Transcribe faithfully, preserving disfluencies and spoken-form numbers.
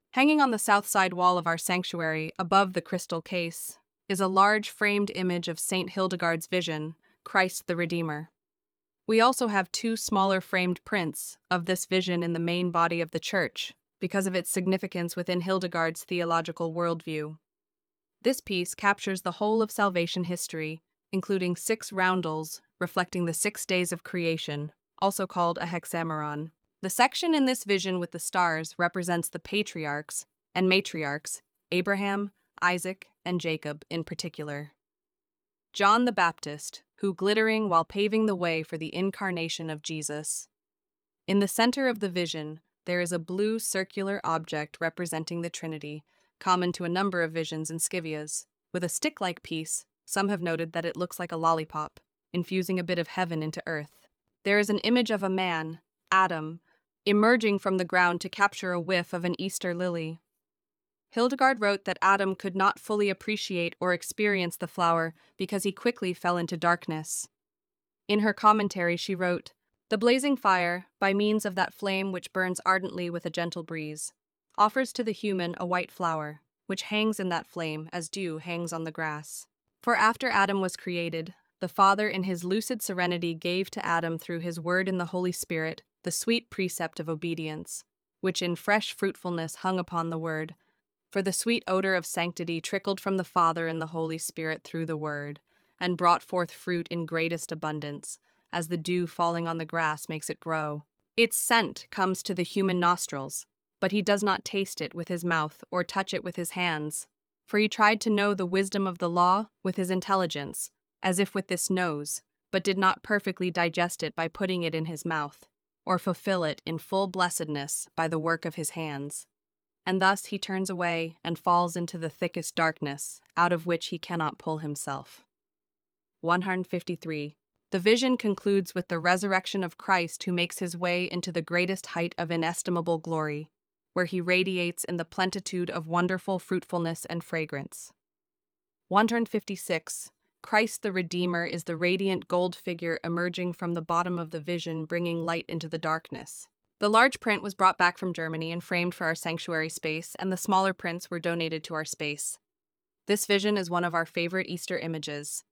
Hanging on the south side wall of our sanctuary, above the crystal case, is a large framed image of Saint Hildegard's vision, Christ the Redeemer. We also have two smaller framed prints of this vision in the main body of the church, because of its significance within Hildegard's theological worldview. This piece captures the whole of salvation history, including six roundels reflecting the six days of creation, also called a hexameron. The section in this vision with the stars represents the patriarchs and matriarchs, Abraham, Isaac, and Jacob in particular. John the Baptist, who glittering while paving the way for the incarnation of Jesus. In the center of the vision, there is a blue circular object representing the Trinity, common to a number of visions and scivias. With a stick-like piece, some have noted that it looks like a lollipop, infusing a bit of heaven into earth. There is an image of a man, Adam, emerging from the ground to capture a whiff of an Easter lily. Hildegard wrote that Adam could not fully appreciate or experience the flower because he quickly fell into darkness. In her commentary, she wrote, "The blazing fire, by means of that flame which burns ardently with a gentle breeze, offers to the human a white flower, which hangs in that flame as dew hangs on the grass. For after Adam was created, the Father in his lucid serenity gave to Adam through his word in the Holy Spirit the sweet precept of obedience, which in fresh fruitfulness hung upon the word. For the sweet odor of sanctity trickled from the Father and the Holy Spirit through the word, and brought forth fruit in greatest abundance, as the dew falling on the grass makes it grow. Its scent comes to the human nostrils, but he does not taste it with his mouth or touch it with his hands. For he tried to know the wisdom of the law with his intelligence, as if with this nose, but did not perfectly digest it by putting it in his mouth, or fulfill it in full blessedness by the work of his hands. And thus he turns away and falls into the thickest darkness, out of which he cannot pull himself." one hundred fifty-three. The vision concludes with the resurrection of Christ, who makes his way into the greatest height of inestimable glory, where he radiates in the plenitude of wonderful fruitfulness and fragrance. one hundred fifty-six. Christ the Redeemer is the radiant gold figure emerging from the bottom of the vision, bringing light into the darkness. The large print was brought back from Germany and framed for our sanctuary space, and the smaller prints were donated to our space. This vision is one of our favorite Easter images,